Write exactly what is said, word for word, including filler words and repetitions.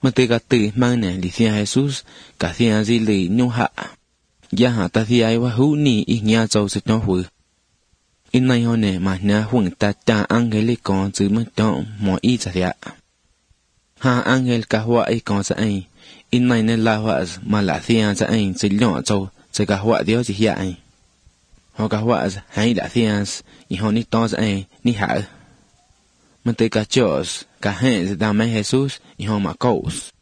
mà tê cả từ mang nè lì thiên Jesus cả thiên gì lì nhung hạ gia hạ ta thi ai wa hú ni ít nhà châu sự nhỏ hủy in này họ nè mà nhà huống ta cha angel con chữ mất đó mọi ý chả thiệt ha angel cả hoa ấy con sẽ ai in này nên là hoa mà là thiên sẽ ai chữ nhỏ châu chữ cả hoa điếu chỉ hiện ai họ cả hoa hay là thiên ý họ nít to sẽ ai nít hạ mà tê cả George cả hệ sẽ đam mê Jesus ý họ mà cậu